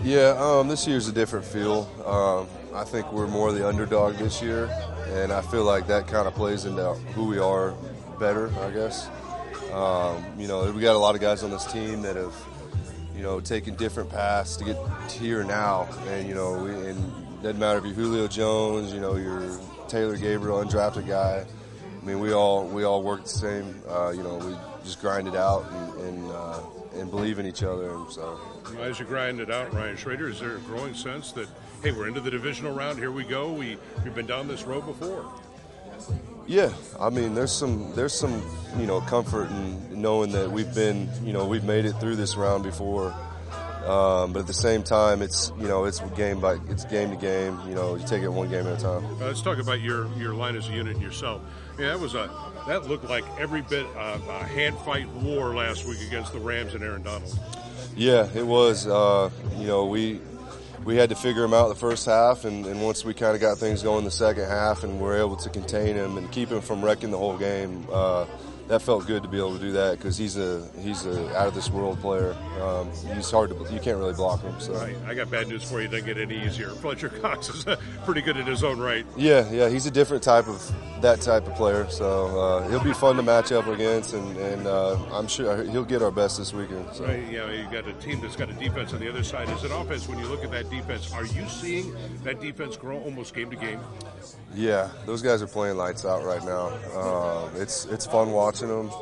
Yeah, this year's a different feel. I think we're more the underdog this year, and I feel like that kind of plays into who we are better, I guess. We got a lot of guys on this team that have, taken different paths to get here now, and it doesn't matter if you're Julio Jones, you're Taylor Gabriel, undrafted guy. I mean, we all work the same. We just grind it out and believe in each other, and so. As you grind it out, Ryan Schrader, is there a growing sense that, hey, we're into the divisional round, here we go, we've been down this road before? Yeah, I mean, there's some comfort in knowing that we've made it through this round before. But at the same time, it's game to game. You take it one game at a time. Let's talk about your line as a unit and yourself. Yeah, that looked like every bit of a hand fight war last week against the Rams and Aaron Donald. Yeah, it was. We had to figure him out the first half, and once we kind of got things going the second half, and were able to contain him and keep him from wrecking the whole game. That felt good to be able to do that because he's a out of this world player. He's you can't really block him. So right. I got bad news for you. It doesn't get any easier. Fletcher Cox is pretty good in his own right. Yeah, he's a different type of player. So he'll be fun to match up against, and I'm sure he'll get our best this weekend. So. Right. You got a team that's got a defense on the other side. As an offense, when you look at that defense, are you seeing that defense grow almost game to game? Yeah, those guys are playing lights out right now. It's fun watching them.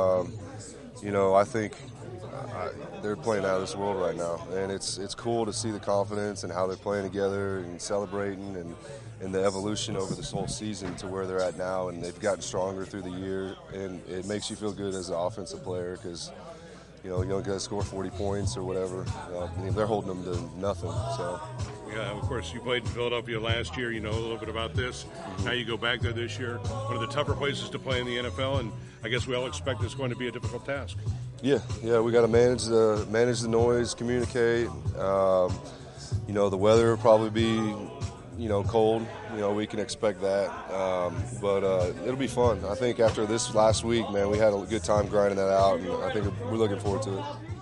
I think they're playing out of this world right now, and it's cool to see the confidence and how they're playing together and celebrating and the evolution over this whole season to where they're at now, and they've gotten stronger through the year, and it makes you feel good as an offensive player because you don't got to score 40 points or whatever. They're holding them to nothing. So. Yeah, of course, you played in Philadelphia last year. You know a little bit about this. Now you go back there this year. One of the tougher places to play in the NFL, and I guess we all expect it's going to be a difficult task. Yeah, we got to manage the noise, communicate. The weather will probably be, cold. We can expect that, but it'll be fun. I think after this last week, man, we had a good time grinding that out, and I think we're looking forward to it.